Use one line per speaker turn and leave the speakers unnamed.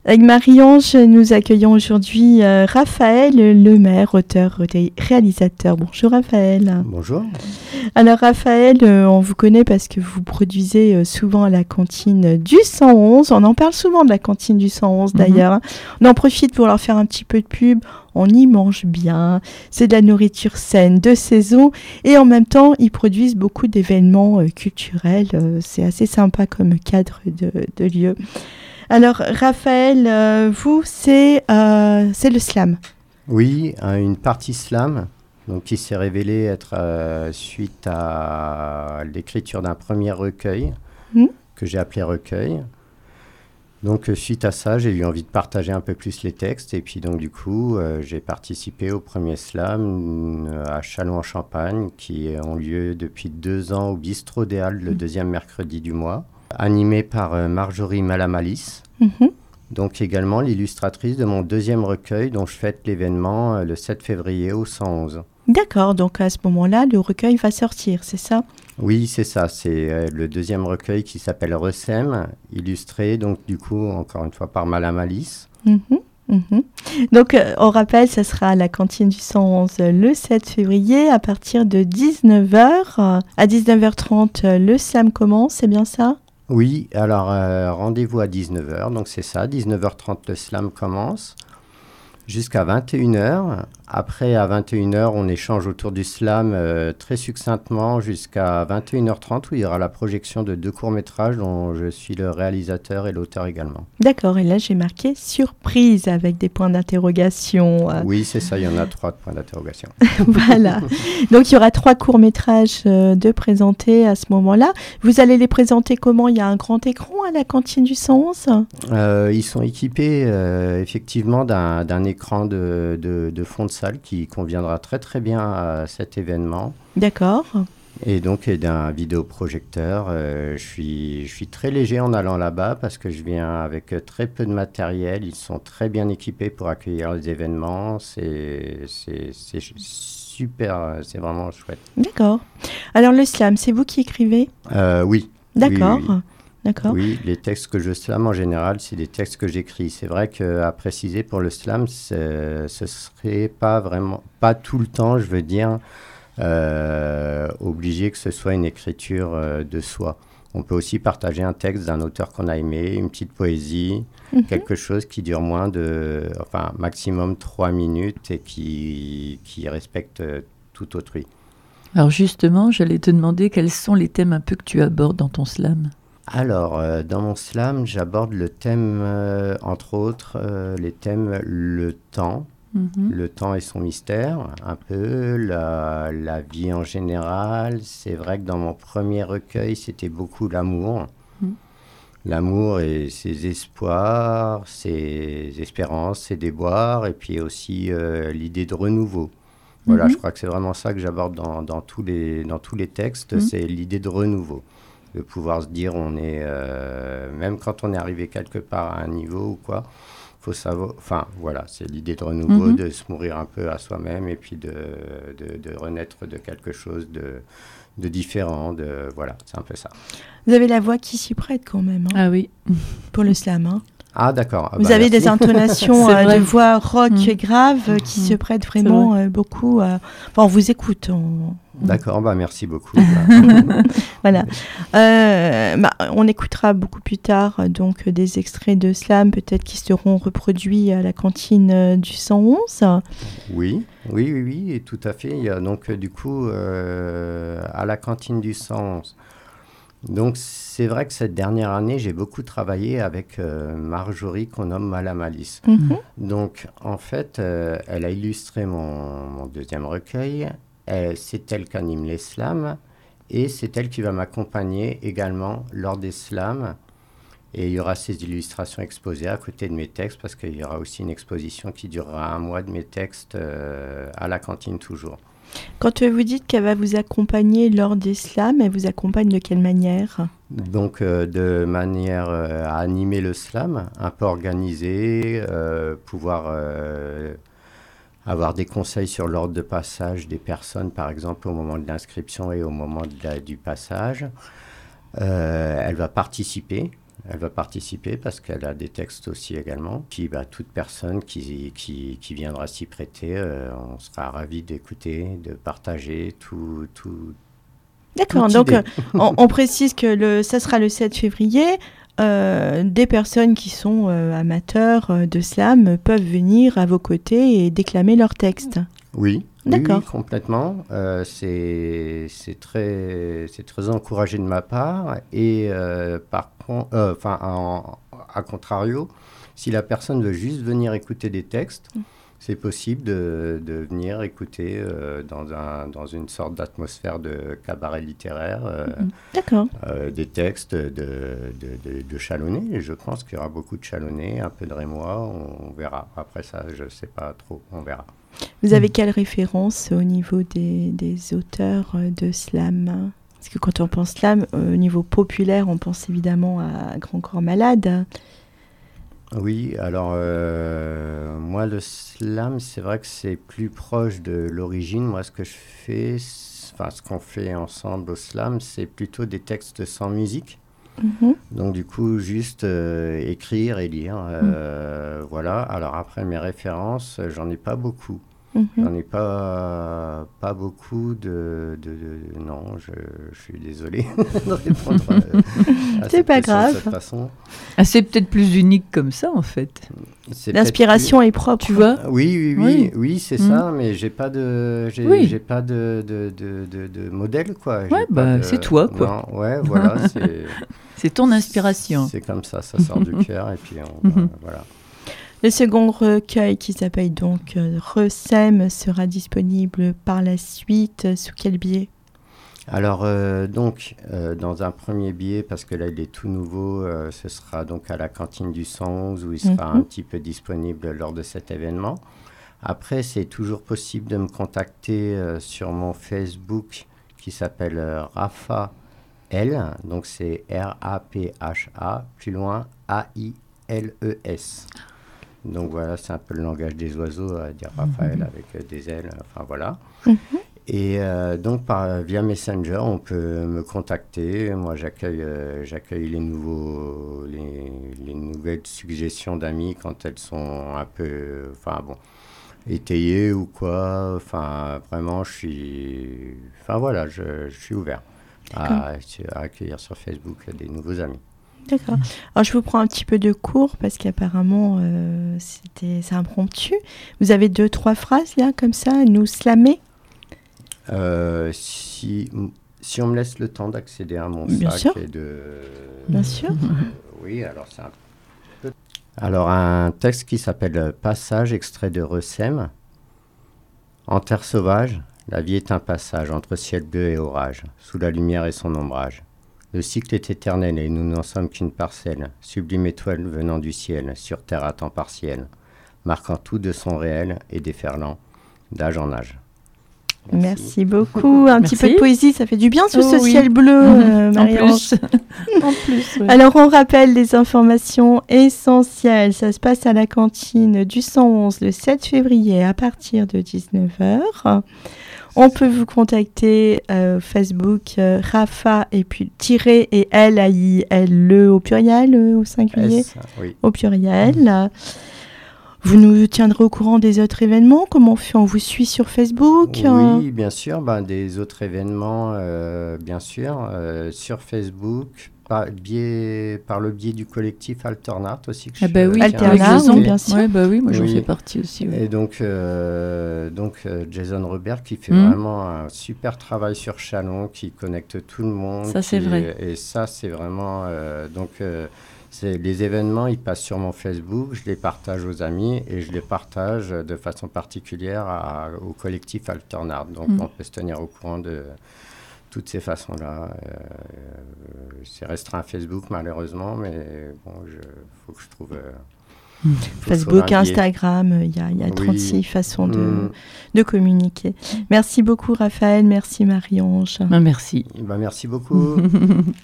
Avec Marie-Ange, nous accueillons aujourd'hui Raphaël Lemaire, auteur et réalisateur. Bonjour Raphaël.
Bonjour.
Alors Raphaël, on vous connaît parce que vous produisez souvent à la cantine du 111. On en parle souvent de la cantine du 111 d'ailleurs. On en profite pour leur faire un petit peu de pub. On y mange bien, c'est de la nourriture saine, de saison, et en même temps, ils produisent beaucoup d'événements culturels. C'est assez sympa comme cadre de lieu. Alors, Raphaël, vous, c'est le slam.
Oui, une partie slam, donc qui s'est révélée être suite à l'écriture d'un premier recueil, que j'ai appelé Recueil. Donc, suite à ça, j'ai eu envie de partager un peu plus les textes. Et puis, donc, du coup, j'ai participé au premier slam à Châlons-en-Champagne, qui ont lieu depuis 2 ans au Bistrot des Halles, le deuxième mercredi du mois, animé par Marjorie Malamalis. Donc également l'illustratrice de mon deuxième recueil dont je fête l'événement le 7 février au 111.
D'accord, donc à ce moment-là, le recueil va sortir, c'est ça ?
Oui, c'est ça, c'est le deuxième recueil qui s'appelle Recem, illustré donc du coup encore une fois par Malamalis.
Donc on rappelle, ça sera à la cantine du 111 le 7 février à partir de 19h. À 19h30, le slam commence, c'est bien ça ?
Oui, alors rendez-vous à 19h, donc c'est ça, 19h30 le slam commence, jusqu'à 21h. Après, à 21h, on échange autour du slam très succinctement jusqu'à 21h30 où il y aura la projection de 2 courts-métrages dont je suis le réalisateur et l'auteur également.
D'accord, et là j'ai marqué surprise avec des points d'interrogation.
Oui, c'est ça, il y en a 3 points d'interrogation.
Voilà, donc il y aura 3 courts-métrages de présentés à ce moment-là. Vous allez les présenter comment ? Il y a un grand écran à la cantine du 111 ?
Ils sont équipés effectivement d'un écran de fond de salle qui conviendra très très bien à cet événement.
D'accord.
Et donc d'un vidéoprojecteur. Je suis très léger en allant là-bas parce que je viens avec très peu de matériel. Ils sont très bien équipés pour accueillir les événements. C'est super, c'est vraiment chouette.
D'accord. Alors le slam, c'est vous qui écrivez ?
Oui.
D'accord.
Oui.
D'accord.
Oui, les textes que je slam en général, c'est des textes que j'écris. C'est vrai qu'à préciser pour le slam, ce serait pas tout le temps, je veux dire, obligé que ce soit une écriture de soi. On peut aussi partager un texte d'un auteur qu'on a aimé, une petite poésie, quelque chose qui dure maximum 3 minutes et qui respecte tout autrui.
Alors justement, j'allais te demander quels sont les thèmes un peu que tu abordes dans ton slam.
Alors, dans mon slam, j'aborde le thème, entre autres, les thèmes le temps et son mystère, un peu, la vie en général. C'est vrai que dans mon premier recueil, c'était beaucoup l'amour. L'amour et ses espoirs, ses espérances, ses déboires, et puis aussi l'idée de renouveau. Voilà, je crois que c'est vraiment ça que j'aborde dans tous les textes, c'est l'idée de renouveau. De pouvoir se dire, même quand on est arrivé quelque part à un niveau ou quoi, faut savoir, voilà, c'est l'idée de renouveau, de se mourir un peu à soi-même et puis de renaître de quelque chose de différent, voilà, c'est un peu ça.
Vous avez la voix qui s'y prête quand même.
Ah oui.
Pour le slam, hein.
Ah d'accord.
Vous avez
merci.
des intonations de voix rock grave qui se prêtent vraiment beaucoup. On vous écoute.
D'accord, merci beaucoup.
Voilà. On écoutera beaucoup plus tard donc des extraits de slam, peut-être qui seront reproduits à la cantine du 111.
Oui, et tout à fait. Il y a donc du coup à la cantine du 111. Donc c'est vrai que cette dernière année, j'ai beaucoup travaillé avec Marjorie qu'on nomme Malamalis. Donc en fait, elle a illustré mon deuxième recueil. C'est elle qui anime les slams et c'est elle qui va m'accompagner également lors des slams. Et il y aura ces illustrations exposées à côté de mes textes parce qu'il y aura aussi une exposition qui durera 1 mois de mes textes à la cantine toujours.
Quand vous dites qu'elle va vous accompagner lors des slams, elle vous accompagne de quelle manière ?
Donc de manière à animer le slam, un peu organisé, pouvoir avoir des conseils sur l'ordre de passage des personnes, par exemple au moment de l'inscription et au moment du passage. Elle va participer. Elle va participer parce qu'elle a des textes aussi également. Puis toute personne qui viendra s'y prêter, on sera ravis d'écouter, de partager tout.
D'accord, donc on précise que ça sera le 7 février. Des personnes qui sont amateurs de slam peuvent venir à vos côtés et déclamer leurs textes.
Oui.
D'accord.
Oui, complètement. C'est très encouragé de ma part. Et par contre, à contrario, si la personne veut juste venir écouter des textes, c'est possible de venir écouter dans une sorte d'atmosphère de cabaret littéraire.
D'accord.
Des textes de Chalonnais. Je pense qu'il y aura beaucoup de Chalonnais, un peu de Rémois. On verra. Après ça, je ne sais pas trop. On verra.
Vous avez quelle référence au niveau des auteurs de slam ? Parce que quand on pense slam, au niveau populaire, on pense évidemment à Grand Corps Malade.
Oui, alors moi le slam, c'est vrai que c'est plus proche de l'origine. Moi ce que je fais, ce qu'on fait ensemble au slam, c'est plutôt des textes sans musique. Donc du coup juste écrire et lire. Voilà, alors après mes références, j'en ai pas beaucoup. J'en ai pas beaucoup non, je suis désolé de répondre à
c'est
cette
pas
question
grave.
de cette façon.
C'est peut-être plus unique comme ça en fait.
L'inspiration est propre.
Tu vois ?
Oui, c'est ça, mais j'ai pas de modèle quoi.
C'est toi quoi.
Non, ouais, voilà,
c'est ton inspiration.
C'est comme ça sort du cœur et puis voilà.
Le second recueil, qui s'appelle donc Recem, sera disponible par la suite. Sous quel biais ?
Alors, dans un premier biais, parce que là, il est tout nouveau, ce sera donc à la cantine du 111, où il sera un petit peu disponible lors de cet événement. Après, c'est toujours possible de me contacter sur mon Facebook, qui s'appelle Rapha L, donc c'est R-A-P-H-A, plus loin A-I-L-E-S. Donc voilà, c'est un peu le langage des oiseaux, à dire Raphaël avec des ailes, enfin voilà. Et donc via Messenger, on peut me contacter. Moi, j'accueille les nouvelles suggestions d'amis quand elles sont un peu, étayées ou quoi. Enfin, vraiment, je suis ouvert à accueillir sur Facebook des nouveaux amis.
D'accord. Alors, je vous prends un petit peu de cours parce qu'apparemment, c'est impromptu. Vous avez 2-3 phrases, là, comme ça, à nous slammer ?
Si on me laisse le temps d'accéder à mon
Bien
sac
sûr.
et de...
Bien sûr.
Oui, alors c'est un peu... Alors, un texte qui s'appelle « Passage », extrait de Recem. En terre sauvage, la vie est un passage entre ciel bleu et orage, sous la lumière et son ombrage. Le cycle est éternel et nous n'en sommes qu'une parcelle, sublime étoile venant du ciel, sur terre à temps partiel, marquant tout de son réel et déferlant d'âge en âge.
Merci beaucoup. Un petit peu de poésie, ça fait du bien sous ce ciel bleu, Marie-Ange.
En plus, oui.
Alors, on rappelle les informations essentielles. Ça se passe à la cantine du 111 le 7 février à partir de 19h. On peut vous contacter Facebook Rapha et puis tirer et L-A-I-L-E au pluriel, au singulier,
S, oui.
Au pluriel. Vous nous tiendrez au courant des autres événements. Comment on fait ? On vous suit sur Facebook ?
Oui, bien sûr. Des autres événements, bien sûr. Sur Facebook, par le biais du collectif Alternat aussi.
Alternat, bien sûr.
Oui, moi j'en fais partie aussi. Oui.
Et donc Jason Robert qui fait vraiment un super travail sur Chalon, qui connecte tout le monde.
Ça, c'est vrai.
Et ça, c'est vraiment... les événements, ils passent sur mon Facebook, je les partage aux amis et je les partage de façon particulière au collectif Alternat. Donc, on peut se tenir au courant de toutes ces façons-là. C'est restreint à Facebook, malheureusement, mais bon, faut que je trouve...
Facebook, Instagram, il y a 36 façons de communiquer. Merci beaucoup, Raphaël. Merci, Marie-Ange.
Merci.
Merci beaucoup.